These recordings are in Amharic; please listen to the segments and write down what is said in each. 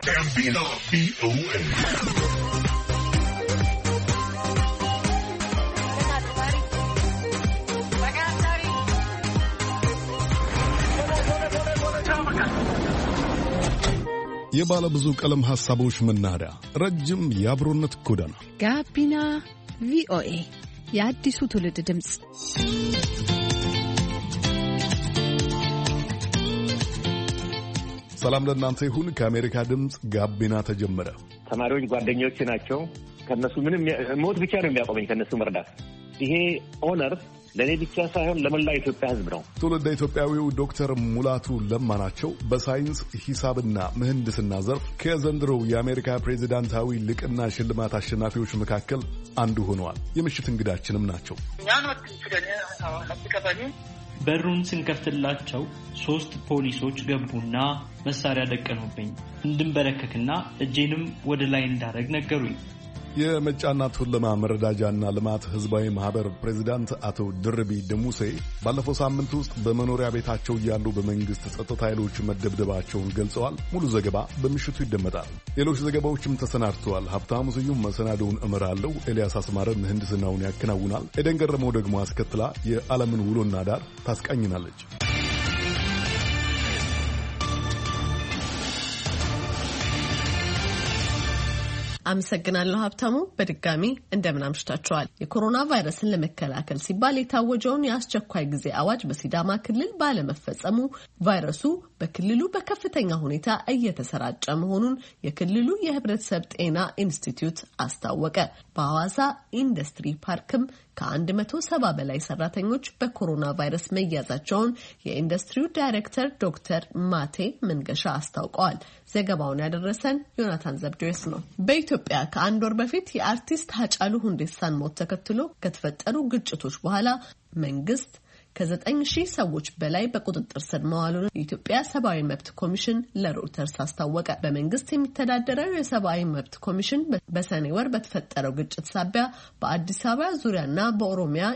ጋቢና ቪኦኤ የባለ ብዙ ቀለም ሐሳቦች መናኸሪያ ረጅም የአብሮነት ጎዳና ጋቢና ቪኦኤ የአዲሱ ትውልድ ድምጽ። ሰላም ለእናንተ ይሁን። ከአሜሪካ ድምጽ ጋቢና ተጀመረ። ተማሪዎች ጓደኞቼ ናቸው። ከነሱ ምንም ሞት ብቻ ነው የሚያቆመኝ ከነሱ መርዳት። ይሄ ኦነር ለኔ ብቻ ሳይሆን ለመላ ኢትዮጵያ ሕዝብ ነው። ትውልደ ኢትዮጵያዊው ዶክተር ሙላቱ ለማ ናቸው። በሳይንስ ሂሳብና ምህንድስና ዘርፍ ከዘንድሮው የአሜሪካ ፕሬዚዳንታዊ ልቅና ሽልማት አሸናፊዎች መካከል አንዱ ሆነዋል። የምሽት እንግዳችንም ናቸው። በሩን ስንከፍትላቸው 3 ፖሊሶች ገቡና መሳሪያ ደቀኑብኝ። እንድንበረከክና እጄንም ወደ ላይ እንዳረግ ነገሩኝ። የመጫና ቱለማ መረዳጃና ልማት ህዝባዊ ማህበር ፕሬዚዳንት አቶ ድርቢ ደሙሴ ባለፈው ሳምንት ውስጥ በመኖሪያ ቤታቸው እያሉ በመንግስት ጸጥታ ኃይሎች መደብደባቸውን ገልጸዋል። ሙሉ ዘገባ በምሽቱ ይደመጣል። ሌሎች ዘገባዎችም ተሰናድተዋል። ሀብታሙ ስዩም መሰናዶውን እመራለሁ። ኤልያስ አስማረ ምህንድስናውን ያከናውናል። ኤደን ገረመው ደግሞ አስከትላ የዓለምን ውሎና ዳር ታስቃኝናለች። አመሰግናለሁ ሀብታሙ። በድጋሚ እንደምን አምሽታችኋል። የኮሮና ቫይረስን ለመከላከል ሲባል የታወጀውን የአስቸኳይ ጊዜ አዋጅ በሲዳማ ክልል ባለመፈጸሙ ቫይረሱ በክልሉ በከፍተኛ ሁኔታ እየተሰራጨ መሆኑን የክልሉ የህብረተሰብ ጤና ኢንስቲትዩት አስታወቀ። በሐዋሳ ኢንዱስትሪ ፓርክም ከ170 በላይ ሰራተኞች በኮሮና ቫይረስ መያዛቸውን የኢንዱስትሪው ዳይሬክተር ዶክተር ማቴ መንገሻ አስታውቀዋል። ዘገባውን ያደረሰን ዮናታን ዘብዴዎስ ነው። በኢትዮጵያ ከአንድ ወር በፊት የአርቲስት ሃጫሉ ሁንዴሳን ሞት ተከትሎ ከተፈጠሩ ግጭቶች በኋላ መንግስት ከ9,000 ሰዎች በላይ በቁጥጥር ስር መዋሉን የኢትዮጵያ ሰብአዊ መብት ኮሚሽን ለሮይተርስ አስታወቀ። በመንግስት የሚተዳደረው የሰብአዊ መብት ኮሚሽን በሰኔ ወር በተፈጠረው ግጭት ሳቢያ በአዲስ አበባ ዙሪያና በኦሮሚያ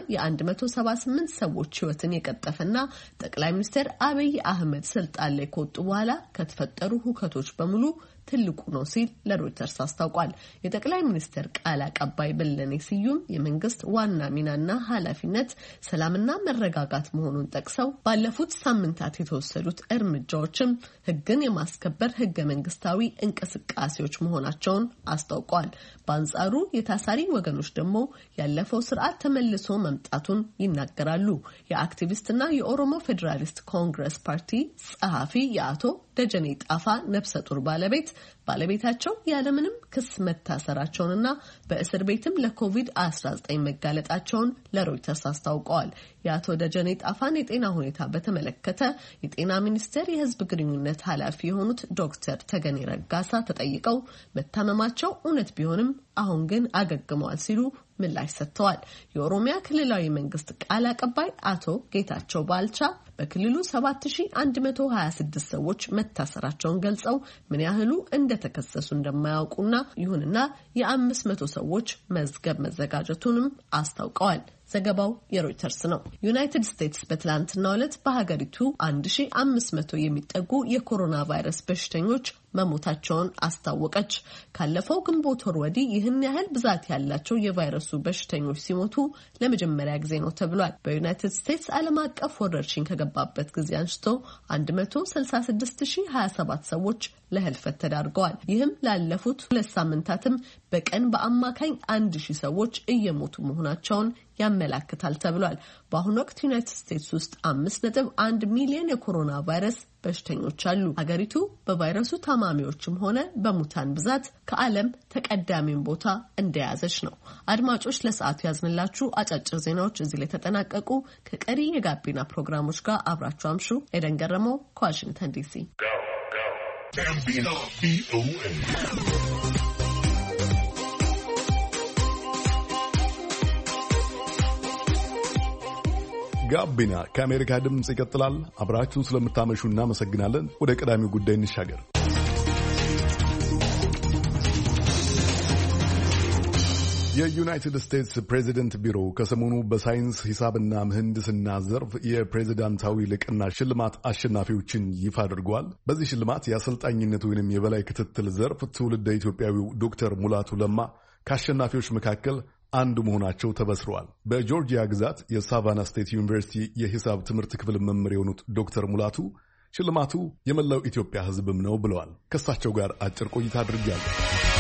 የ178 ሰዎች ህይወትን የቀጠፈና ጠቅላይ ሚኒስትር አብይ አህመድ ስልጣን ላይ ከወጡ በኋላ ከተፈጠሩ ሁከቶች በሙሉ ትልቁ ነው ሲል ለሮይተርስ አስታውቋል። የጠቅላይ ሚኒስትር ቃል አቀባይ በለኔ ስዩም የመንግስት ዋና ሚናና ኃላፊነት ሰላምና መረጋጋት መሆኑን ጠቅሰው ባለፉት ሳምንታት የተወሰዱት እርምጃዎችም ህግን የማስከበር ህገ መንግስታዊ እንቅስቃሴዎች መሆናቸውን አስታውቀዋል። በአንጻሩ የታሳሪ ወገኖች ደግሞ ያለፈው ስርዓት ተመልሶ መምጣቱን ይናገራሉ። የአክቲቪስትና የኦሮሞ ፌዴራሊስት ኮንግረስ ፓርቲ ጸሐፊ የአቶ ደጀኔ ጣፋ ነፍሰ ጡር ባለቤታቸው ያለምንም ክስ መታሰራቸውንና በእስር ቤትም ለኮቪድ-19 መጋለጣቸውን ለሮይተርስ አስታውቀዋል። የአቶ ደጀኔ ጣፋን የጤና ሁኔታ በተመለከተ የጤና ሚኒስቴር የህዝብ ግንኙነት ኃላፊ የሆኑት ዶክተር ተገኔ ረጋሳ ተጠይቀው መታመማቸው እውነት ቢሆንም አሁን ግን አገግመዋል ሲሉ ምላሽ ሰጥተዋል። የኦሮሚያ ክልላዊ መንግስት ቃል አቀባይ አቶ ጌታቸው ባልቻ በክልሉ 7126 ሰዎች መታሰራቸውን ገልጸው ምን ያህሉ እንደተከሰሱ እንደማያውቁና ይሁንና የ500 ሰዎች መዝገብ መዘጋጀቱንም አስታውቀዋል። ዘገባው የሮይተርስ ነው። ዩናይትድ ስቴትስ በትላንትናው ዕለት በሀገሪቱ 1500 የሚጠጉ የኮሮና ቫይረስ በሽተኞች መሞታቸውን አስታወቀች። ካለፈው ግንቦት ወር ወዲህ ይህን ያህል ብዛት ያላቸው የቫይረሱ በሽተኞች ሲሞቱ ለመጀመሪያ ጊዜ ነው ተብሏል። በዩናይትድ ስቴትስ ዓለም አቀፍ ወረርሽኝ ከገባበት ጊዜ አንስቶ 166027 ሰዎች ለህልፈት ተዳርገዋል። ይህም ላለፉት 2 ሳምንታትም በቀን በአማካኝ 1000 ሰዎች እየሞቱ መሆናቸውን ያመላክታል ተብሏል። በአሁኑ ወቅት ዩናይትድ ስቴትስ ውስጥ 5.1 ሚሊዮን የኮሮና ቫይረስ በሽተኞች አሉ። ሀገሪቱ በቫይረሱ ታማሚዎችም ሆነ በሙታን ብዛት ከዓለም ተቀዳሚውን ቦታ እንደያዘች ነው። አድማጮች ለሰዓቱ ያዝንላችሁ አጫጭር ዜናዎች እዚህ ላይ ተጠናቀቁ። ከቀሪ የጋቢና ፕሮግራሞች ጋር አብራችሁ አምሹ። ኤደን ገረመው ከዋሽንግተን ዲሲ። ጋቢና ከአሜሪካ ድምጽ ይቀጥላል። አብራችሁን ስለምታመሹ እናመሰግናለን። ወደ ቀዳሚው ጉዳይ እንሻገር። የዩናይትድ ስቴትስ ፕሬዚደንት ቢሮ ከሰሞኑ በሳይንስ ሂሳብና ምህንድስና ዘርፍ የፕሬዚዳንታዊ ልቅና ሽልማት አሸናፊዎችን ይፋ አድርጓል። በዚህ ሽልማት የአሰልጣኝነት ወይንም የበላይ ክትትል ዘርፍ ትውልደ ኢትዮጵያዊው ዶክተር ሙላቱ ለማ ከአሸናፊዎች መካከል አንዱ መሆናቸው ተበስረዋል። በጆርጂያ ግዛት የሳቫና ስቴት ዩኒቨርሲቲ የሂሳብ ትምህርት ክፍል መምህር የሆኑት ዶክተር ሙላቱ ሽልማቱ የመላው ኢትዮጵያ ሕዝብም ነው ብለዋል። ከእሳቸው ጋር አጭር ቆይታ አድርጌያለሁ።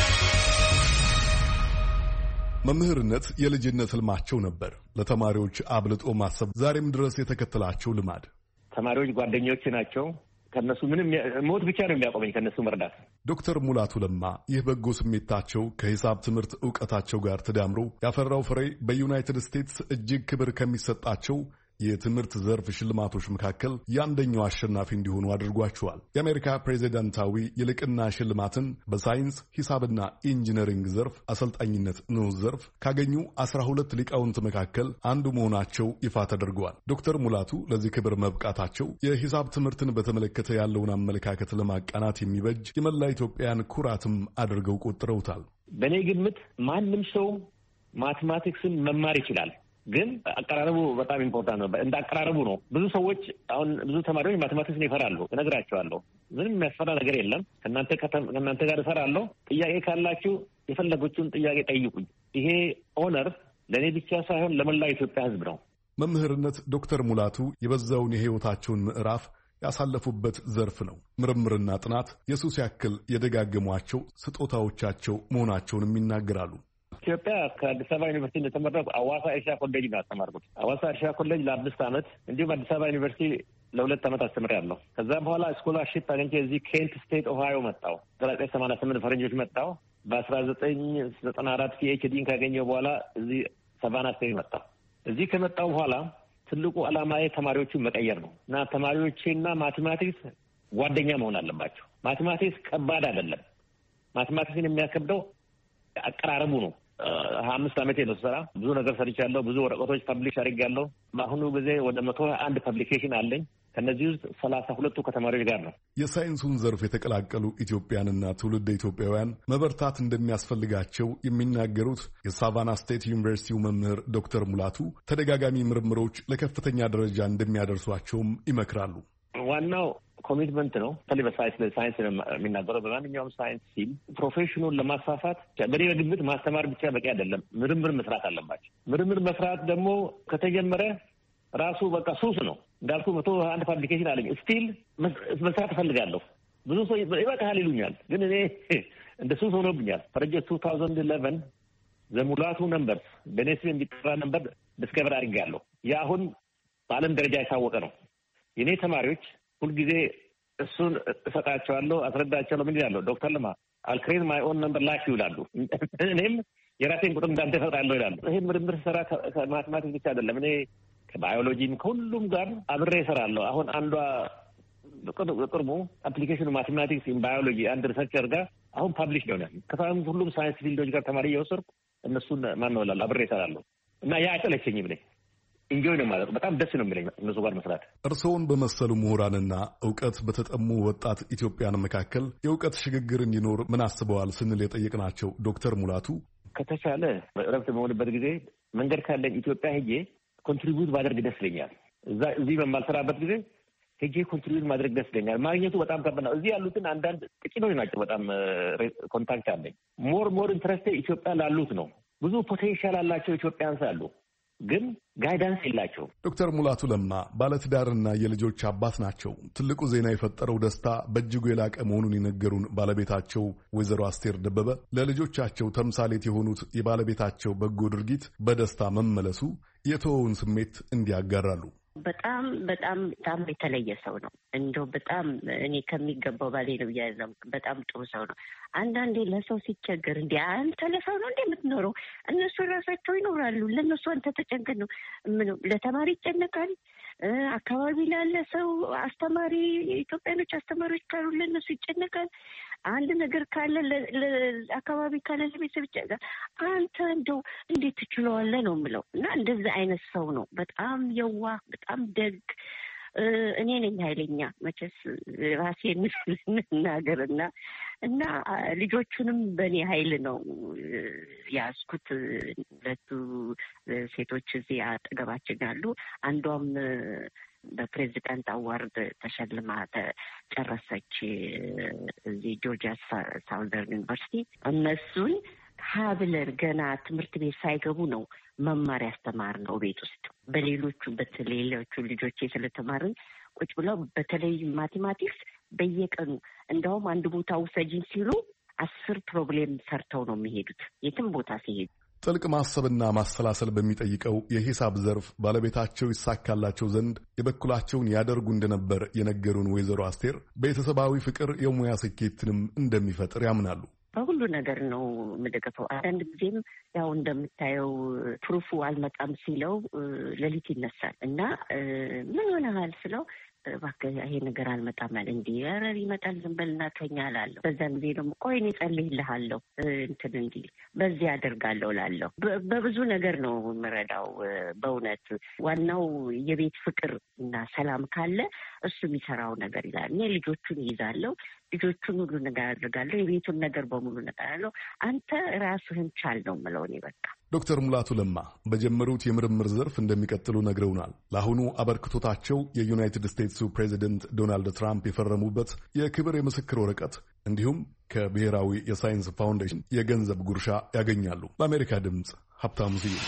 መምህርነት የልጅነት ህልማቸው ነበር። ለተማሪዎች አብልጦ ማሰብ ዛሬም ድረስ የተከተላቸው ልማድ። ተማሪዎች ጓደኞች ናቸው። ከነሱ ምንም ሞት ብቻ ነው የሚያቆመኝ ከነሱ መርዳት። ዶክተር ሙላቱ ለማ ይህ በጎ ስሜታቸው ከሂሳብ ትምህርት ዕውቀታቸው ጋር ተዳምሮ ያፈራው ፍሬ በዩናይትድ ስቴትስ እጅግ ክብር ከሚሰጣቸው የትምህርት ዘርፍ ሽልማቶች መካከል የአንደኛው አሸናፊ እንዲሆኑ አድርጓቸዋል። የአሜሪካ ፕሬዚዳንታዊ የልቅና ሽልማትን በሳይንስ ሂሳብና ኢንጂነሪንግ ዘርፍ አሰልጣኝነት ንዑስ ዘርፍ ካገኙ 12 ሊቃውንት መካከል አንዱ መሆናቸው ይፋ ተደርገዋል። ዶክተር ሙላቱ ለዚህ ክብር መብቃታቸው የሂሳብ ትምህርትን በተመለከተ ያለውን አመለካከት ለማቃናት የሚበጅ የመላ ኢትዮጵያን ኩራትም አድርገው ቆጥረውታል። በእኔ ግምት ማንም ሰው ማቴማቲክስን መማር ይችላል። ግን አቀራረቡ በጣም ኢምፖርታንት ነው። እንደ አቀራረቡ ነው። ብዙ ሰዎች አሁን ብዙ ተማሪዎች ማቴማቲክስን ይፈራሉ። እነግራቸዋለሁ፣ ምንም የሚያስፈራ ነገር የለም። ከእናንተ ጋር እሰራለሁ። ጥያቄ ካላችሁ የፈለጎቹን ጥያቄ ጠይቁኝ። ይሄ ኦነር ለእኔ ብቻ ሳይሆን ለመላው ኢትዮጵያ ሕዝብ ነው። መምህርነት ዶክተር ሙላቱ የበዛውን የሕይወታቸውን ምዕራፍ ያሳለፉበት ዘርፍ ነው። ምርምርና ጥናት የሱስ ያክል የደጋገሟቸው ስጦታዎቻቸው መሆናቸውንም ይናገራሉ። ኢትዮጵያ ከአዲስ አበባ ዩኒቨርሲቲ እንደተመረቁ አዋሳ እርሻ ኮሌጅ ነው ያስተማርኩት። አዋሳ እርሻ ኮሌጅ ለ5 ዓመት እንዲሁም አዲስ አበባ ዩኒቨርሲቲ ለ2 ዓመት አስተምሬያለሁ። ከዛ በኋላ ስኮላርሺፕ አግኝቼ እዚህ ኬንት ስቴት ኦሃዮ መጣሁ። 1988 ፈረንጆች መጣሁ። በ1994 ፒኤችዲን ካገኘሁ በኋላ እዚህ ሳቫና ስቴት መጣሁ። እዚህ ከመጣሁ በኋላ ትልቁ ዓላማዬ ተማሪዎቹን መቀየር ነው እና ተማሪዎቼና ማቴማቲክስ ጓደኛ መሆን አለባቸው። ማቴማቲክስ ከባድ አይደለም። ማቴማቲክስን የሚያከብደው አቀራረቡ ነው። 5 ዓመቴ ነው ስሰራ። ብዙ ነገር ሰርቻለሁ። ብዙ ወረቀቶች ፐብሊሽ አድርጌያለሁ። በአሁኑ ጊዜ ወደ 101 ፐብሊኬሽን አለኝ። ከነዚህ ውስጥ 32ቱ ከተማሪዎች ጋር ነው። የሳይንሱን ዘርፍ የተቀላቀሉ ኢትዮጵያንና ትውልደ ኢትዮጵያውያን መበርታት እንደሚያስፈልጋቸው የሚናገሩት የሳቫና ስቴት ዩኒቨርሲቲው መምህር ዶክተር ሙላቱ ተደጋጋሚ ምርምሮች ለከፍተኛ ደረጃ እንደሚያደርሷቸውም ይመክራሉ። ዋናው ኮሚትመንት ነው። በተለይ በሳይንስ ነው የሚናገረው። በማንኛውም ሳይንስ ሲል ፕሮፌሽኑን ለማስፋፋት በእኔ ግምት ማስተማር ብቻ በቂ አይደለም። ምርምር መስራት አለባቸው። ምርምር መስራት ደግሞ ከተጀመረ ራሱ በቃ ሱስ ነው። እንዳልኩ 101 ፓብሊኬሽን አለኝ። ስቲል መስራት እፈልጋለሁ። ብዙ ሰው ይበቃሃል ይሉኛል፣ ግን እኔ እንደ ሱስ ሆኖብኛል። ፈረንጆች 2011 ዘሙላቱ ነምበርስ በእኔ ስም የሚጠራ ነምበር ዲስከቨር አድርጌያለሁ። ያ አሁን በዓለም ደረጃ የታወቀ ነው። የእኔ ተማሪዎች ሁልጊዜ እሱን እሰጣቸዋለሁ፣ አስረዳቸዋለሁ። ምን ይላሉ? ዶክተር ለማ አልክሬት ማይ ኦን ነምበር ላክ ይላሉ። እኔም የራሴን ቁጥር እንዳንተ እፈጥራለሁ ይላሉ። ይሄን ምርምር ስራ ከማቴማቲክስ ብቻ አይደለም። እኔ ከባዮሎጂም ከሁሉም ጋር አብሬ እሰራለሁ። አሁን አንዷ በቅርቡ አፕሊኬሽኑ ማቴማቲክስ ኢን ባዮሎጂ አንድ ሪሰርቸር ጋር አሁን ፓብሊሽ ነው። ሁሉም ሳይንስ ፊልዶች ጋር ተማሪ እየወሰድኩ እነሱን ማንወላል አብሬ እሰራለሁ እና ያ አይጠለቸኝም። እኔ እንጆይ ነው ማለት በጣም ደስ ነው የሚለኝ እነሱ ጋር መስራት። እርስዎን በመሰሉ ምሁራንና እውቀት በተጠሙ ወጣት ኢትዮጵያን መካከል የእውቀት ሽግግር እንዲኖር ምን አስበዋል ስንል የጠየቅናቸው ዶክተር ሙላቱ ከተቻለ እረፍት በሆንበት ጊዜ መንገድ ካለኝ ኢትዮጵያ ሄጄ ኮንትሪቢዩት ማድረግ ደስ ይለኛል። እዚህ በማልሰራበት ጊዜ ሄጄ ኮንትሪቢዩት ማድረግ ደስ ይለኛል። ማግኘቱ በጣም ከባድ ነው። እዚህ ያሉትን አንዳንድ ጥቂቶች ናቸው በጣም ኮንታክት አለኝ። ሞር ኢንትረስቴ ኢትዮጵያ ላሉት ነው። ብዙ ፖቴንሻል አላቸው ኢትዮጵያንስ አሉ፣ ግን ጋይዳንስ የላቸውም። ዶክተር ሙላቱ ለማ ባለትዳርና የልጆች አባት ናቸው። ትልቁ ዜና የፈጠረው ደስታ በእጅጉ የላቀ መሆኑን የነገሩን ባለቤታቸው ወይዘሮ አስቴር ደበበ ለልጆቻቸው ተምሳሌት የሆኑት የባለቤታቸው በጎ ድርጊት በደስታ መመለሱ የተወውን ስሜት እንዲያጋራሉ። በጣም በጣም በጣም የተለየ ሰው ነው። እንደው በጣም እኔ ከሚገባው ባሌ ነው ያለው። በጣም ጥሩ ሰው ነው። አንዳንዴ ለሰው ሲቸገር እንዴ አንተ ለሰው ነው እንዴ የምትኖረው? እነሱ ራሳቸው ይኖራሉ። ለነሱ አንተ ተጨንቀን ነው ምን ለተማሪ ይጨነቃል። አካባቢ ላለ ሰው አስተማሪ ኢትዮጵያኖች አስተማሪዎች ካሉ ለነሱ ይጨነቃል። አንድ ነገር ካለ ለአካባቢ ካለ ለቤተሰብ ይጨነቃል። አንተ እንደው እንዴት ትችለዋለህ ነው የምለው። እና እንደዚህ አይነት ሰው ነው። በጣም የዋህ፣ በጣም ደግ፣ እኔ ነኝ ኃይለኛ መቼስ ራሴን እናገርና እና ልጆቹንም በእኔ ኃይል ነው ያስኩት። ሁለቱ ሴቶች እዚህ አጠገባችን ያሉ አንዷም በፕሬዚዳንት አዋርድ ተሸልማ ተጨረሰች እዚህ ጆርጂያ ሳውዘርን ዩኒቨርሲቲ። እነሱን ሀብለን ገና ትምህርት ቤት ሳይገቡ ነው መማር ያስተማር ነው ቤት ውስጥ በሌሎቹ ልጆቼ ስለተማርን ቁጭ ብለው በተለይ ማቴማቲክስ በየቀኑ እንደውም አንድ ቦታ ውሰጂኝ ሲሉ 10 ፕሮብሌም ሰርተው ነው የሚሄዱት የትም ቦታ ሲሄዱ። ጥልቅ ማሰብና ማሰላሰል በሚጠይቀው የሂሳብ ዘርፍ ባለቤታቸው ይሳካላቸው ዘንድ የበኩላቸውን ያደርጉ እንደነበር የነገሩን ወይዘሮ አስቴር ቤተሰባዊ ፍቅር የሙያ ስኬትንም እንደሚፈጥር ያምናሉ። በሁሉ ነገር ነው የምደገፈው። አንዳንድ ጊዜም ያው እንደምታየው ፕሩፉ አልመጣም ሲለው ሌሊት ይነሳል እና ምን ሆነሃል ስለው እባክህ ይሄ ነገር አልመጣም አለ። እንዴ ኧረ ይመጣል ዝም በልና ተኛ እላለሁ። በዛን ጊዜ ደግሞ ቆይ እኔ ጸልይልሃለሁ እንትን እንዲህ በዚህ አደርጋለሁ እላለሁ። በብዙ ነገር ነው የምረዳው። በእውነት ዋናው የቤት ፍቅር እና ሰላም ካለ እሱ የሚሰራው ነገር ይላል። እኔ ልጆቹን ይይዛለሁ፣ ልጆቹን ሁሉ ነገር አድርጋለሁ፣ የቤቱን ነገር በሙሉ ነገር አለው። አንተ ራስህን ቻል ነው የምለው እኔ በቃ። ዶክተር ሙላቱ ለማ በጀመሩት የምርምር ዘርፍ እንደሚቀጥሉ ነግረውናል። ለአሁኑ አበርክቶታቸው የዩናይትድ ስቴትሱ ፕሬዚደንት ዶናልድ ትራምፕ የፈረሙበት የክብር የምስክር ወረቀት እንዲሁም ከብሔራዊ የሳይንስ ፋውንዴሽን የገንዘብ ጉርሻ ያገኛሉ። ለአሜሪካ ድምፅ ሀብታሙ ስዩም።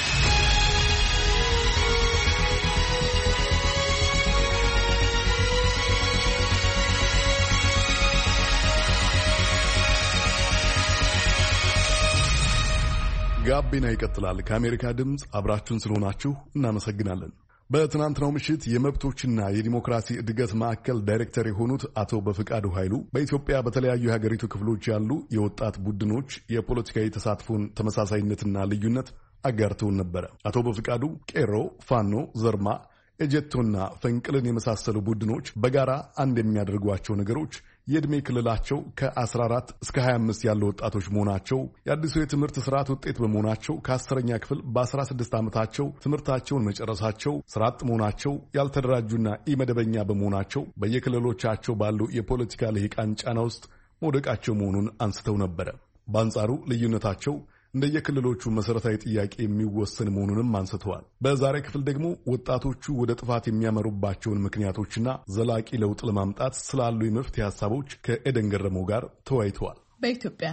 ጋቢና ይቀጥላል። ከአሜሪካ ድምፅ አብራችሁን ስለሆናችሁ እናመሰግናለን። በትናንትናው ምሽት የመብቶችና የዲሞክራሲ እድገት ማዕከል ዳይሬክተር የሆኑት አቶ በፍቃዱ ኃይሉ በኢትዮጵያ በተለያዩ የሀገሪቱ ክፍሎች ያሉ የወጣት ቡድኖች የፖለቲካዊ ተሳትፎን ተመሳሳይነትና ልዩነት አጋርተውን ነበረ። አቶ በፍቃዱ ቄሮ፣ ፋኖ፣ ዘርማ፣ ኤጀቶና ፈንቅልን የመሳሰሉ ቡድኖች በጋራ አንድ የሚያደርጓቸው ነገሮች የዕድሜ ክልላቸው ከ14 እስከ 25 ያሉ ወጣቶች መሆናቸው፣ የአዲሱ የትምህርት ስርዓት ውጤት በመሆናቸው ከ10ኛ ክፍል በ16 ዓመታቸው ትምህርታቸውን መጨረሳቸው፣ ስራ አጥ መሆናቸው፣ ያልተደራጁና ኢመደበኛ በመሆናቸው በየክልሎቻቸው ባሉ የፖለቲካ ልሂቃን ጫና ውስጥ መውደቃቸው መሆኑን አንስተው ነበረ። በአንጻሩ ልዩነታቸው እንደየክልሎቹ መሰረታዊ ጥያቄ የሚወሰን መሆኑንም አንስተዋል። በዛሬ ክፍል ደግሞ ወጣቶቹ ወደ ጥፋት የሚያመሩባቸውን ምክንያቶችና ዘላቂ ለውጥ ለማምጣት ስላሉ የመፍትሄ ሀሳቦች ከኤደን ገረመው ጋር ተወያይተዋል። በኢትዮጵያ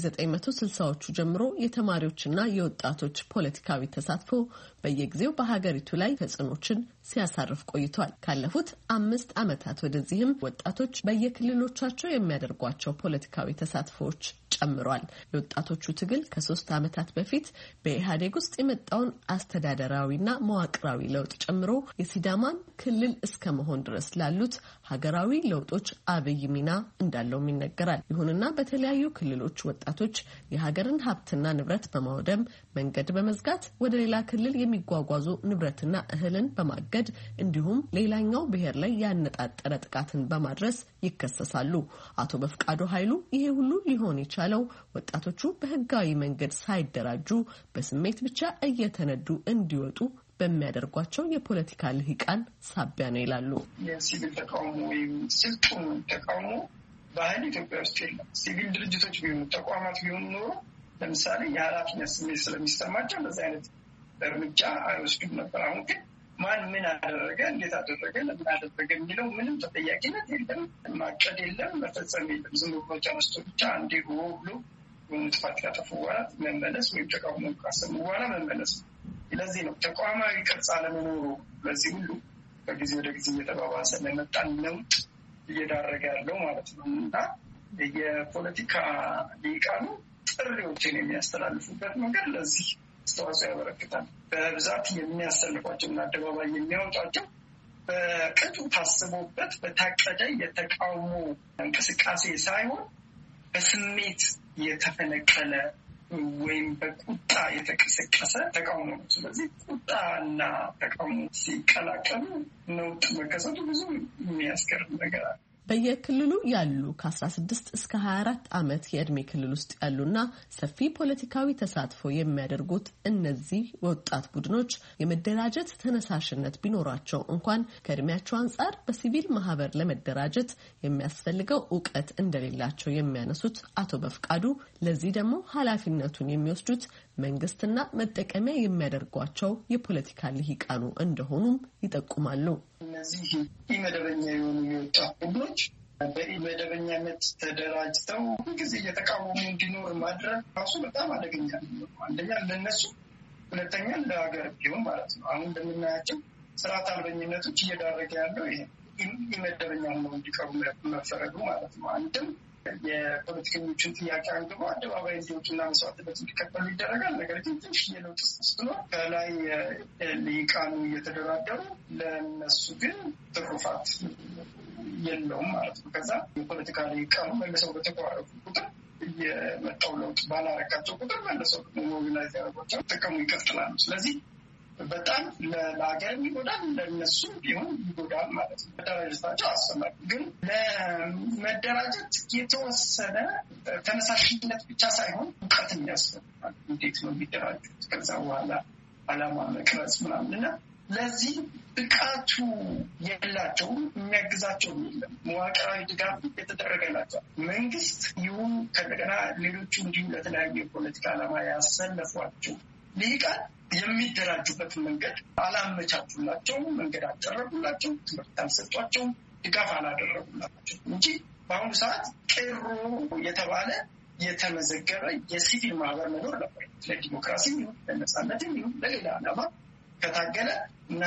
ከ1960ዎቹ ጀምሮ የተማሪዎችና የወጣቶች ፖለቲካዊ ተሳትፎ በየጊዜው በሀገሪቱ ላይ ተጽዕኖችን ሲያሳርፍ ቆይቷል። ካለፉት 5 ዓመታት ወደዚህም ወጣቶች በየክልሎቻቸው የሚያደርጓቸው ፖለቲካዊ ተሳትፎዎች ጨምሯል። የወጣቶቹ ትግል ከ3 ዓመታት በፊት በኢህአዴግ ውስጥ የመጣውን አስተዳደራዊና መዋቅራዊ ለውጥ ጨምሮ የሲዳማን ክልል እስከ መሆን ድረስ ላሉት ሀገራዊ ለውጦች አብይ ሚና እንዳለውም ይነገራል። ይሁንና በተለያዩ ክልሎች ወጣቶች የሀገርን ሀብትና ንብረት በማውደም መንገድ በመዝጋት ወደ ሌላ ክልል የሚጓጓዙ ንብረትና እህልን በማገድ እንዲሁም ሌላኛው ብሔር ላይ ያነጣጠረ ጥቃትን በማድረስ ይከሰሳሉ። አቶ በፍቃዱ ኃይሉ ይሄ ሁሉ ሊሆን የቻለው ወጣቶቹ በህጋዊ መንገድ ሳይደራጁ በስሜት ብቻ እየተነዱ እንዲወጡ በሚያደርጓቸው የፖለቲካ ልሂቃን ሳቢያ ነው ይላሉ። የሲቪል ተቃውሞ ወይም ስልጡን ተቃውሞ ባህል ኢትዮጵያ ውስጥ የለም። ሲቪል ድርጅቶች ቢሆኑ ተቋማት ቢሆኑ ኖሮ ለምሳሌ የኃላፊነት ስሜት ስለሚሰማቸው እንደዚህ አይነት እርምጃ አይወስዱም ነበር። አሁን ግን ማን ምን አደረገ፣ እንዴት አደረገ፣ ለምን አደረገ የሚለው ምንም ተጠያቂነት የለም፣ ማቀድ የለም፣ መፈጸም የለም። ዝም ብሎ ተነስቶ ብቻ አንዴ ብሎ የሆኑ ጥፋት ካጠፉ በኋላ መመለስ ወይም ተቃውሞ ካሰሙ በኋላ መመለስ። ስለዚህ ነው ተቋማዊ ቅርጽ አለመኖሩ ለዚህ ሁሉ በጊዜ ወደ ጊዜ እየተባባሰ ለመጣን ለውጥ እየዳረገ ያለው ማለት ነው። እና የፖለቲካ ሊቃኑ ጥሪዎችን የሚያስተላልፉበት መንገድ ለዚህ አስተዋጽኦ ያበረክታል። በብዛት የሚያሰልፏቸውና አደባባይ የሚያወጧቸው በቅጡ ታስቦበት በታቀደ የተቃውሞ እንቅስቃሴ ሳይሆን በስሜት የተፈነቀለ ወይም በቁጣ የተቀሰቀሰ ተቃውሞ ነው። ስለዚህ ቁጣና ተቃውሞ ሲቀላቀሉ ነውጥ መከሰቱ ብዙ የሚያስገርም ነገር አለ። በየክልሉ ያሉ ከ16 እስከ 24 ዓመት የዕድሜ ክልል ውስጥ ያሉና ሰፊ ፖለቲካዊ ተሳትፎ የሚያደርጉት እነዚህ ወጣት ቡድኖች የመደራጀት ተነሳሽነት ቢኖራቸው እንኳን ከዕድሜያቸው አንጻር በሲቪል ማህበር ለመደራጀት የሚያስፈልገው እውቀት እንደሌላቸው የሚያነሱት አቶ በፍቃዱ ለዚህ ደግሞ ኃላፊነቱን የሚወስዱት መንግስትና መጠቀሚያ የሚያደርጓቸው የፖለቲካ ልሂቃኑ እንደሆኑም ይጠቁማሉ። እነዚህ ኢመደበኛ የሆኑ የወጣት ቡድኖች በኢመደበኛነት ተደራጅተው ጊዜ እየተቃወሙ እንዲኖር ማድረግ ራሱ በጣም አደገኛ ነው። አንደኛ ለነሱ፣ ሁለተኛ ለሀገር ቢሆን ማለት ነው። አሁን እንደምናያቸው ስርዓት አልበኝነቶች እየዳረገ ያለው ይሄ ኢመደበኛ ሆነው እንዲቀሩ መፈረዱ ማለት ነው። አንድም የፖለቲከኞችን ጥያቄ አንግቦ አደባባይ እንዲወጡና መስዋዕትነት እንዲከፈሉ ይደረጋል። ነገር ግን ትንሽ የለውጥ ስትኖር ከላይ ልሂቃኑ እየተደራደሩ ለእነሱ ግን ትሩፋት የለውም ማለት ነው። ከዛ የፖለቲካ ልሂቃኑ መልሰው በተቋረጡ ቁጥር የመጣው ለውጥ ባላረካቸው ቁጥር መልሰው ሞቢላይዝ ያደረጓቸው ጥቅሙ ይቀጥላሉ። ስለዚህ በጣም ለሀገር ይጎዳል፣ ለነሱ ቢሆን ይጎዳል ማለት ነው። መደራጀታቸው አስፈላጊ ግን ለመደራጀት የተወሰነ ተነሳሽነት ብቻ ሳይሆን እውቀትም ያስፈልጋል። እንዴት ነው የሚደራጁት? ከዛ በኋላ አላማ መቅረጽ ምናምን እና ለዚህ ብቃቱ የላቸውም፣ የሚያግዛቸው የለም። መዋቅራዊ ድጋፍ የተደረገላቸው መንግስት ይሁን ከእንደገና ሌሎቹ እንዲሁ ለተለያዩ የፖለቲካ ዓላማ ያሰለፏቸው ልሂቃን የሚደራጁበትን መንገድ አላመቻቹላቸውም፣ መንገድ አልጨረጉላቸው፣ ትምህርት አልሰጧቸውም፣ ድጋፍ አላደረጉላቸው እንጂ በአሁኑ ሰዓት ቄሮ የተባለ የተመዘገበ የሲቪል ማህበር መኖር ነበር። ለዲሞክራሲም ይሁን ለነጻነትም ይሁን ለሌላ ዓላማ ከታገለ እና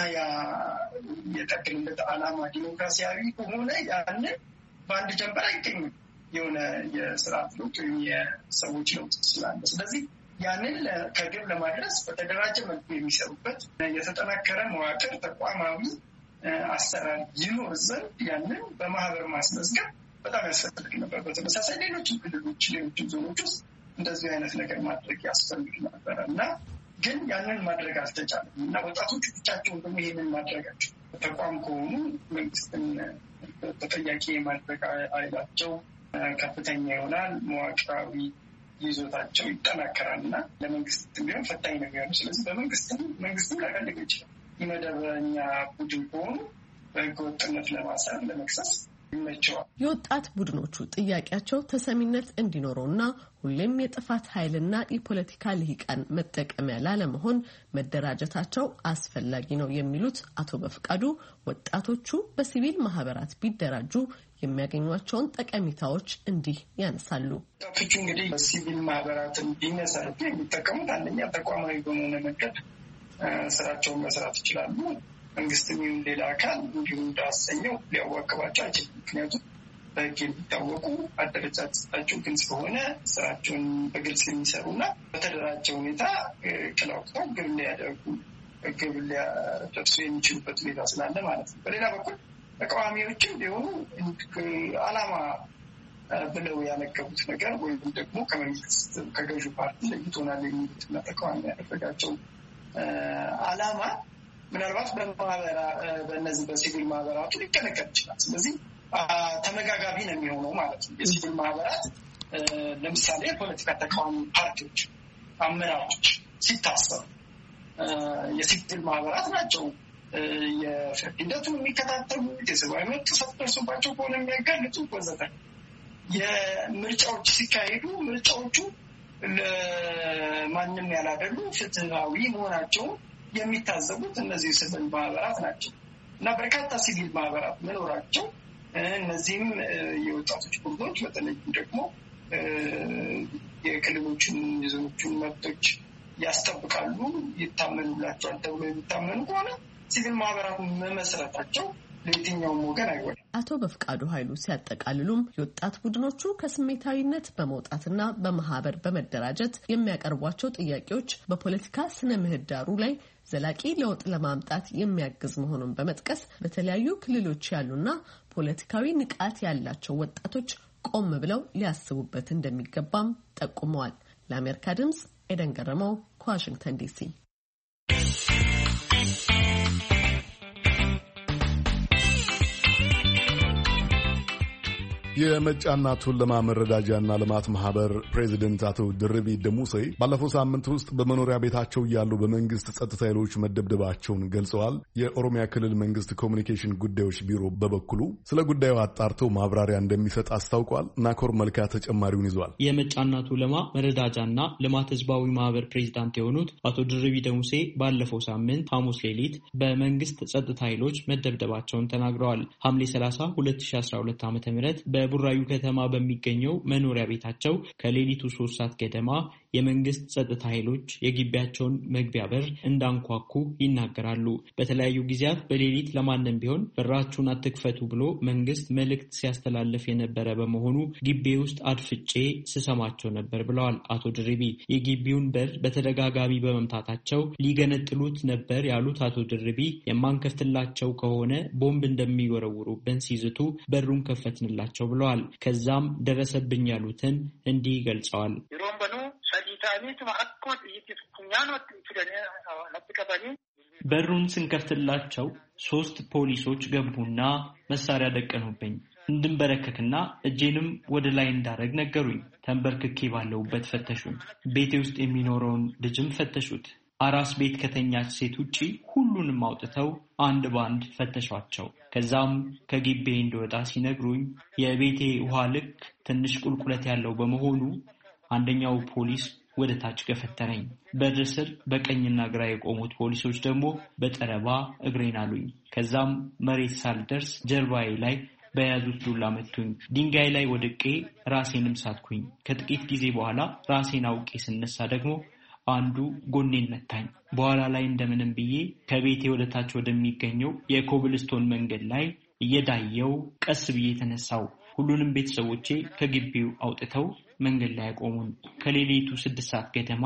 የጠቅልለት ዓላማ ዲሞክራሲያዊ ከሆነ ያንን በአንድ ጀንበር አይገኝም የሆነ የስርዓት ለውጥ ወይም የሰዎች ለውጥ ስላለ። ስለዚህ ያንን ከግብ ለማድረስ በተደራጀ መልኩ የሚሰሩበት የተጠናከረ መዋቅር ተቋማዊ አሰራር ይኖር ዘንድ ያንን በማህበር ማስመዝገብ በጣም ያስፈልግ ነበር። በተመሳሳይ ሌሎችም ክልሎች፣ ሌሎችም ዞኖች ውስጥ እንደዚህ አይነት ነገር ማድረግ ያስፈልግ ነበረ እና ግን ያንን ማድረግ አልተቻለም እና ወጣቶቹ ብቻቸውን ደግሞ ይህንን ማድረጋቸው ተቋም ከሆኑ መንግስትን ተጠያቂ የማድረግ ኃይላቸው ከፍተኛ ይሆናል። መዋቅራዊ ይዞታቸው ይጠናከራል እና ለመንግስት ቢሆን ፈታኝ ነው የሚሆኑ። ስለዚህ መንግስትም ላይፈልግ ይችላል። የመደበኛ ቡድን ከሆኑ በህገወጥነት ለማሰር ለመክሰስ ይመቸዋል። የወጣት ቡድኖቹ ጥያቄያቸው ተሰሚነት እንዲኖረውና ሁሌም የጥፋት ኃይልና የፖለቲካ ልሂቃን መጠቀሚያ ላለመሆን መደራጀታቸው አስፈላጊ ነው የሚሉት አቶ በፍቃዱ ወጣቶቹ በሲቪል ማህበራት ቢደራጁ የሚያገኟቸውን ጠቀሜታዎች እንዲህ ያነሳሉ። ወጣቶቹ እንግዲህ በሲቪል ማህበራትን ቢመሰረቱ የሚጠቀሙት አንደኛ ተቋማዊ በሆነ መንገድ ስራቸውን መስራት ይችላሉ። መንግስትም ይሁን ሌላ አካል እንዲሁ እንዳሰኘው ሊያዋክባቸው አይችልም። ምክንያቱም በህግ የሚታወቁ አደረጃጀታቸው ግልጽ የሆነ ስራቸውን በግልጽ የሚሰሩና በተደራጀ ሁኔታ እቅድ አውጥተው ግብ ሊያደርጉ ግብ ሊያደርሱ የሚችሉበት ሁኔታ ስላለ ማለት ነው። በሌላ በኩል ተቃዋሚዎችም ቢሆኑ አላማ ብለው ያነገቡት ነገር ወይም ደግሞ ከመንግስት ከገዢው ፓርቲ ለይቶናል የሚሉትና ተቃዋሚ ያደረጋቸው አላማ ምናልባት በእነዚህ በሲቪል ማህበራቱ ሊቀነቀን ይችላል። ስለዚህ ተመጋጋቢ ነው የሚሆነው ማለት ነው። የሲቪል ማህበራት ለምሳሌ የፖለቲካ ተቃዋሚ ፓርቲዎች አመራሮች ሲታሰሩ የሲቪል ማህበራት ናቸው የፍርድ ሂደቱን የሚከታተሉት፣ የሰብአዊ መብት ጥሰት ደርሶባቸው ከሆነ የሚያጋልጡ ወዘተ። የምርጫዎች ሲካሄዱ ምርጫዎቹ ለማንም ያላደሉ ፍትሃዊ መሆናቸውን የሚታዘቡት እነዚህ ሲቪል ማህበራት ናቸው እና በርካታ ሲቪል ማህበራት መኖራቸው እነዚህም የወጣቶች ቡድኖች በተለይም ደግሞ የክልሎችን የዞኖችን መብቶች ያስጠብቃሉ፣ ይታመኑላቸዋል ተብሎ የሚታመኑ ከሆነ ሲቪል ማህበራት መመስረታቸው ለየትኛውም ወገን አይወድም። አቶ በፍቃዱ ኃይሉ ሲያጠቃልሉም የወጣት ቡድኖቹ ከስሜታዊነት በመውጣትና በማህበር በመደራጀት የሚያቀርቧቸው ጥያቄዎች በፖለቲካ ስነ ምህዳሩ ላይ ዘላቂ ለውጥ ለማምጣት የሚያግዝ መሆኑን በመጥቀስ በተለያዩ ክልሎች ያሉና ፖለቲካዊ ንቃት ያላቸው ወጣቶች ቆም ብለው ሊያስቡበት እንደሚገባም ጠቁመዋል። ለአሜሪካ ድምጽ ኤደን ገረመው ከዋሽንግተን ዲሲ። የመጫና ቱለማ መረዳጃና ልማት ማህበር ፕሬዚደንት አቶ ድርቢ ደሙሴ ባለፈው ሳምንት ውስጥ በመኖሪያ ቤታቸው እያሉ በመንግስት ጸጥታ ኃይሎች መደብደባቸውን ገልጸዋል። የኦሮሚያ ክልል መንግስት ኮሚኒኬሽን ጉዳዮች ቢሮ በበኩሉ ስለ ጉዳዩ አጣርተው ማብራሪያ እንደሚሰጥ አስታውቋል። ናኮር መልካ ተጨማሪውን ይዟል። የመጫና ቱለማ መረዳጃና ልማት ህዝባዊ ማህበር ፕሬዚዳንት የሆኑት አቶ ድርቢ ደሙሴ ባለፈው ሳምንት ሐሙስ ሌሊት በመንግስት ጸጥታ ኃይሎች መደብደባቸውን ተናግረዋል። ሐምሌ 30 2012 ዓ.ም በቡራዩ ከተማ በሚገኘው መኖሪያ ቤታቸው ከሌሊቱ 3 ሰዓት ገደማ የመንግስት ጸጥታ ኃይሎች የግቢያቸውን መግቢያ በር እንዳንኳኩ ይናገራሉ። በተለያዩ ጊዜያት በሌሊት ለማንም ቢሆን በራችሁን አትክፈቱ ብሎ መንግስት መልእክት ሲያስተላልፍ የነበረ በመሆኑ ግቢ ውስጥ አድፍጬ ስሰማቸው ነበር ብለዋል አቶ ድርቢ። የግቢውን በር በተደጋጋሚ በመምታታቸው ሊገነጥሉት ነበር ያሉት አቶ ድርቢ የማንከፍትላቸው ከሆነ ቦምብ እንደሚወረውሩብን ሲዝቱ በሩን ከፈትንላቸው ብለዋል። ከዛም ደረሰብኝ ያሉትን እንዲህ ገልጸዋል። በሩን ስንከፍትላቸው 3 ፖሊሶች ገቡና መሳሪያ ደቀኑብኝ። እንድንበረከክና እጄንም ወደ ላይ እንዳረግ ነገሩኝ። ተንበርክኬ ባለውበት ፈተሹኝ። ቤቴ ውስጥ የሚኖረውን ልጅም ፈተሹት። አራስ ቤት ከተኛች ሴት ውጪ ሁሉንም አውጥተው አንድ ባንድ ፈተሿቸው። ከዛም ከግቤ እንደወጣ ሲነግሩኝ የቤቴ ውሃ ልክ ትንሽ ቁልቁለት ያለው በመሆኑ አንደኛው ፖሊስ ወደ ታች ገፈተረኝ። በር ስር በቀኝና ግራ የቆሙት ፖሊሶች ደግሞ በጠረባ እግሬን አሉኝ። ከዛም መሬት ሳልደርስ ጀርባዬ ላይ በያዙት ዱላ መቱኝ። ድንጋይ ላይ ወድቄ ራሴንም ሳትኩኝ። ከጥቂት ጊዜ በኋላ ራሴን አውቄ ስነሳ ደግሞ አንዱ ጎኔን መታኝ። በኋላ ላይ እንደምንም ብዬ ከቤቴ ወደ ታች ወደሚገኘው የኮብልስቶን መንገድ ላይ እየዳየው ቀስ ብዬ ተነሳው። ሁሉንም ቤተሰቦቼ ከግቢው አውጥተው መንገድ ላይ ያቆሙን። ከሌሊቱ 6 ሰዓት ገደማ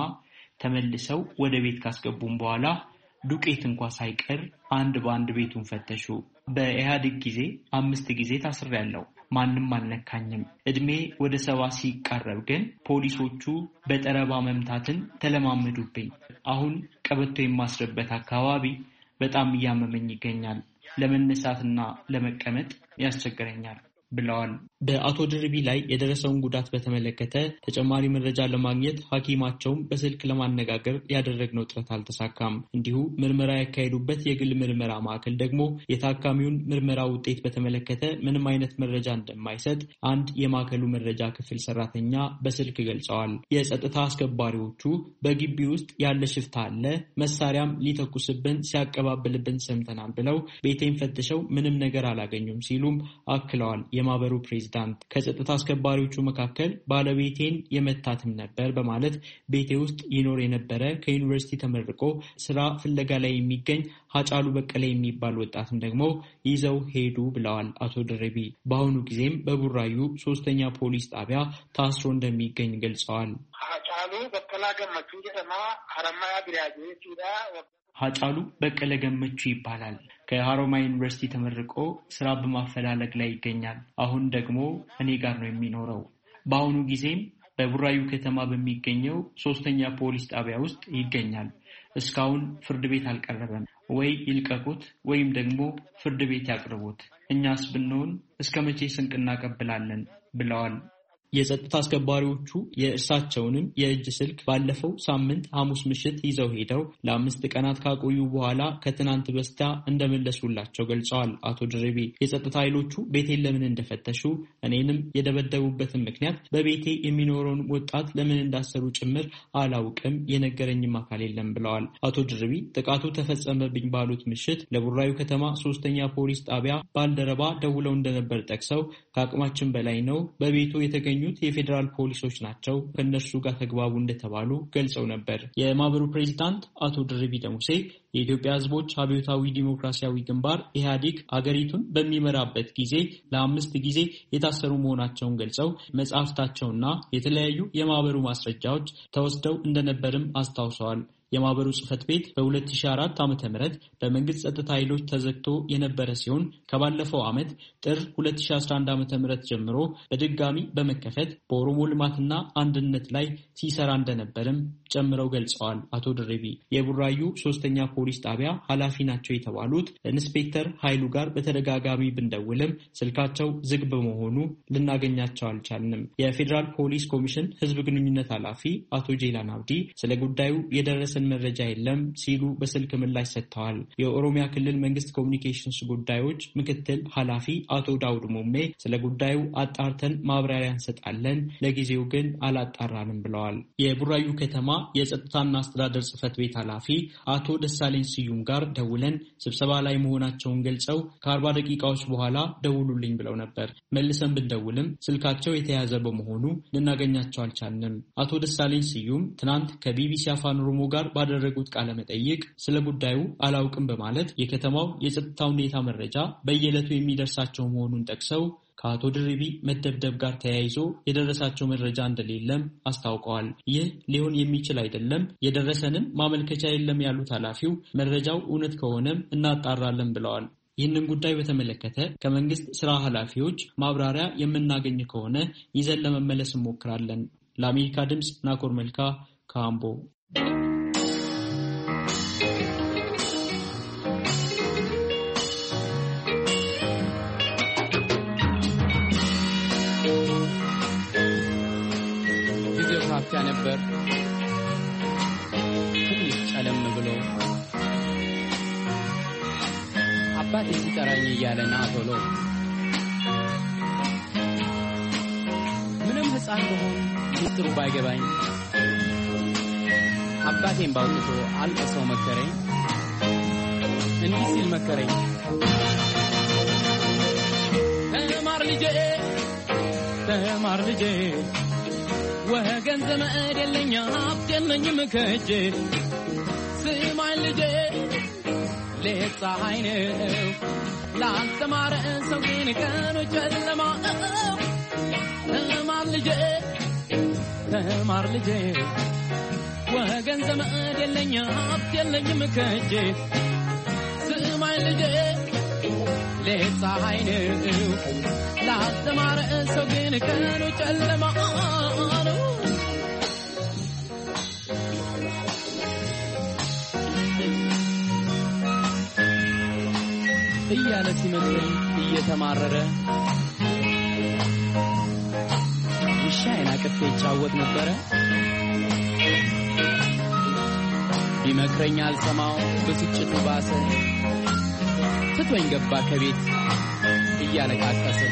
ተመልሰው ወደ ቤት ካስገቡን በኋላ ዱቄት እንኳን ሳይቀር አንድ በአንድ ቤቱን ፈተሹ። በኢህአዴግ ጊዜ 5 ጊዜ ታስሬያለሁ። ማንም አልነካኝም። እድሜ ወደ 70 ሲቃረብ ግን ፖሊሶቹ በጠረባ መምታትን ተለማመዱብኝ። አሁን ቀበቶ የማስረበት አካባቢ በጣም እያመመኝ ይገኛል። ለመነሳትና ለመቀመጥ ያስቸግረኛል ብለዋል። በአቶ ድርቢ ላይ የደረሰውን ጉዳት በተመለከተ ተጨማሪ መረጃ ለማግኘት ሐኪማቸውን በስልክ ለማነጋገር ያደረግነው ጥረት አልተሳካም። እንዲሁ ምርመራ ያካሄዱበት የግል ምርመራ ማዕከል ደግሞ የታካሚውን ምርመራ ውጤት በተመለከተ ምንም አይነት መረጃ እንደማይሰጥ አንድ የማዕከሉ መረጃ ክፍል ሰራተኛ በስልክ ገልጸዋል። የጸጥታ አስከባሪዎቹ በግቢ ውስጥ ያለ ሽፍታ አለ፣ መሳሪያም ሊተኩስብን ሲያቀባብልብን ሰምተናል ብለው ቤቴን ፈትሸው ምንም ነገር አላገኙም ሲሉም አክለዋል። የማህበሩ ፕሬዚዳንት ከጸጥታ አስከባሪዎቹ መካከል ባለቤቴን የመታትም ነበር በማለት ቤቴ ውስጥ ይኖር የነበረ ከዩኒቨርሲቲ ተመርቆ ስራ ፍለጋ ላይ የሚገኝ ሀጫሉ በቀለ የሚባል ወጣትም ደግሞ ይዘው ሄዱ ብለዋል አቶ ድርቢ። በአሁኑ ጊዜም በቡራዩ 3ኛ ፖሊስ ጣቢያ ታስሮ እንደሚገኝ ገልጸዋል። ሀጫሉ በቀለ ገመቹ ጀማ ሐረማያ ግራጁዌቲዳ ሀጫሉ በቀለ ገመቹ ይባላል። ከሐሮማያ ዩኒቨርሲቲ ተመርቆ ስራ በማፈላለግ ላይ ይገኛል። አሁን ደግሞ እኔ ጋር ነው የሚኖረው። በአሁኑ ጊዜም በቡራዩ ከተማ በሚገኘው 3ኛ ፖሊስ ጣቢያ ውስጥ ይገኛል። እስካሁን ፍርድ ቤት አልቀረበም። ወይ ይልቀቁት ወይም ደግሞ ፍርድ ቤት ያቅርቡት። እኛስ ብንሆን እስከ መቼ ስንቅ እናቀብላለን ብለዋል። የጸጥታ አስከባሪዎቹ የእርሳቸውንም የእጅ ስልክ ባለፈው ሳምንት ሐሙስ ምሽት ይዘው ሄደው ለ5 ቀናት ካቆዩ በኋላ ከትናንት በስቲያ እንደመለሱላቸው ገልጸዋል አቶ ድርቢ። የጸጥታ ኃይሎቹ ቤቴን ለምን እንደፈተሹ እኔንም የደበደቡበትን ምክንያት በቤቴ የሚኖረውን ወጣት ለምን እንዳሰሩ ጭምር አላውቅም፣ የነገረኝም አካል የለም ብለዋል አቶ ድርቢ። ጥቃቱ ተፈጸመብኝ ባሉት ምሽት ለቡራዩ ከተማ 3ኛ ፖሊስ ጣቢያ ባልደረባ ደውለው እንደነበር ጠቅሰው ከአቅማችን በላይ ነው፣ በቤቱ የተገኙ የፌዴራል ፖሊሶች ናቸው፣ ከነሱ ጋር ተግባቡ እንደተባሉ ገልጸው ነበር። የማህበሩ ፕሬዚዳንት አቶ ድርቢ ደሙሴ የኢትዮጵያ ሕዝቦች አብዮታዊ ዲሞክራሲያዊ ግንባር ኢህአዴግ አገሪቱን በሚመራበት ጊዜ ለ5 ጊዜ የታሰሩ መሆናቸውን ገልጸው መጽሐፍታቸውና የተለያዩ የማህበሩ ማስረጃዎች ተወስደው እንደነበርም አስታውሰዋል። የማህበሩ ጽህፈት ቤት በ2004 ዓ.ም በመንግስት ጸጥታ ኃይሎች ተዘግቶ የነበረ ሲሆን ከባለፈው ዓመት ጥር 2011 ዓ.ም ጀምሮ በድጋሚ በመከፈት በኦሮሞ ልማትና አንድነት ላይ ሲሰራ እንደነበርም ጨምረው ገልጸዋል። አቶ ድርቢ የቡራዩ 3ኛ ፖሊስ ጣቢያ ኃላፊ ናቸው የተባሉት ኢንስፔክተር ኃይሉ ጋር በተደጋጋሚ ብንደውልም ስልካቸው ዝግ በመሆኑ ልናገኛቸው አልቻልንም። የፌዴራል ፖሊስ ኮሚሽን ህዝብ ግንኙነት ኃላፊ አቶ ጄላን አብዲ ስለ ጉዳዩ የደረሰን መረጃ የለም ሲሉ በስልክ ምላሽ ሰጥተዋል። የኦሮሚያ ክልል መንግስት ኮሚኒኬሽንስ ጉዳዮች ምክትል ኃላፊ አቶ ዳውድ ሞሜ ስለ ጉዳዩ አጣርተን ማብራሪያ እንሰጣለን፣ ለጊዜው ግን አላጣራንም ብለዋል። የቡራዩ ከተማ የጸጥታና አስተዳደር ጽህፈት ቤት ኃላፊ አቶ ደሳለኝ ስዩም ጋር ደውለን ስብሰባ ላይ መሆናቸውን ገልጸው ከ40 ደቂቃዎች በኋላ ደውሉልኝ ብለው ነበር። መልሰን ብንደውልም ስልካቸው የተያዘ በመሆኑ ልናገኛቸው አልቻልንም። አቶ ደሳለኝ ስዩም ትናንት ከቢቢሲ አፋን ኦሮሞ ጋር ባደረጉት ቃለ መጠይቅ ስለ ጉዳዩ አላውቅም በማለት የከተማው የጸጥታ ሁኔታ መረጃ በየዕለቱ የሚደርሳቸው መሆኑን ጠቅሰው ከአቶ ድርቢ መደብደብ ጋር ተያይዞ የደረሳቸው መረጃ እንደሌለም አስታውቀዋል። ይህ ሊሆን የሚችል አይደለም፣ የደረሰንም ማመልከቻ የለም ያሉት ኃላፊው መረጃው እውነት ከሆነም እናጣራለን ብለዋል። ይህንን ጉዳይ በተመለከተ ከመንግስት ስራ ኃላፊዎች ማብራሪያ የምናገኝ ከሆነ ይዘን ለመመለስ እንሞክራለን። ለአሜሪካ ድምፅ ናኮር መልካ ከአምቦ። ነበር ትንሽ ጨለም ብሎ አባቴ ሲጠራኝ እያለና ቶሎ ምንም ህፃን በሆን ሚስጥሩ ባይገባኝ አባቴን ባውጥቶ አልቀሰው መከረኝ። እንዲህ ሲል መከረኝ፣ ተማር ልጄ ወገን ዘመድ የለኝ ሀብት የለኝም ከእጄ። ስማኝ ልጄ ሌት ፀሐይ ነው ላልተማረ ሰው ግን ቀኑ ጨለማ ነው። ተማር ልጄ ወገን ዘመድ የለኝ ሀብት የለኝም ከእጄ። ስማኝ ልጄ ሌት ፀሐይ ነው ላልተማረ ሰው ግን ቀኑ ጨለማ ነው። እያለ ሲመክረኝ እየተማረረ ውሻዬን አቅፌ ይጫወት ነበረ። ቢመክረኝ አልሰማው ብስጭቱ ባሰ፣ ትቶኝ ገባ ከቤት እያለቃቀሰ።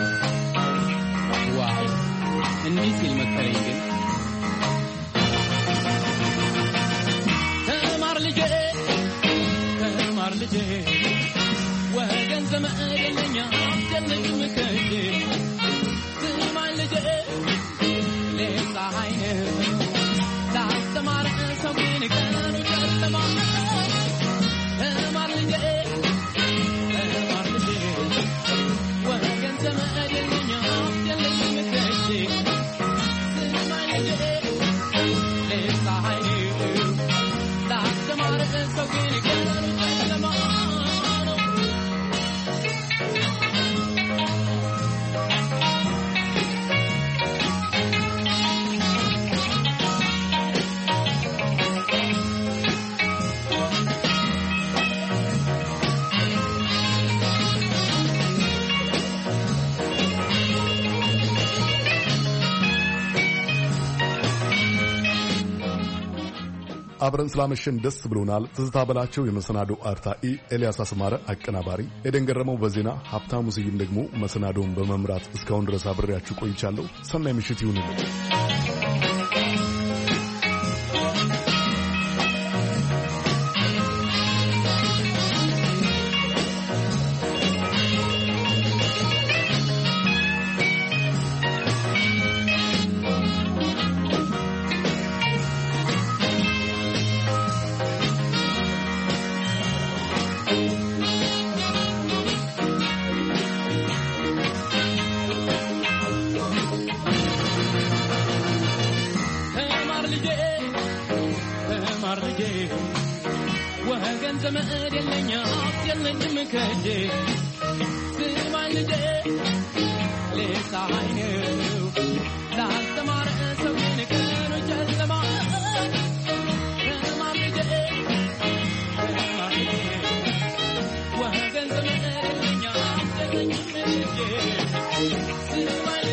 ዋው እንዲህ ሲል መከረኝ ግን ተማር ልጄ ወገን ዘመድ የለኝ ሀብት የለኝም ከእጄ። ስማኝ ልጄ ሌት ፀሐይ ነው ላልተማረ ሰው ግን ቀኑ ጨለማ ነው። ተማር ልጄ ወገን ዘመድ የለኝ ሀብት የለኝም ከእጄ። ስማኝ ልጄ ሌት ፀሐይ ነው ላልተማረ ሰው ግን ቀኑ ጨለማ ነው። አብረን ስላመሸን ደስ ብሎናል። ትዝታ በላቸው የመሰናዶ አርታኢ፣ ኤልያስ አስማረ አቀናባሪ፣ ኤደን ገረመው በዜና ሀብታሙ ስዩም ደግሞ መሰናዶውን በመምራት እስካሁን ድረስ አብሬያችሁ ቆይቻለሁ። ሰናይ ምሽት ይሁንልን። ዘመድ የለኝ የለኝም ከጄ ስማኝ ልጄ ለፀሐይ ነው ላስተማረ ሰው የነገሩ ጨለማ ስማኝ ልጄ ወገን ዘመድ የለኝ የለኝም ከጄ ስማኝ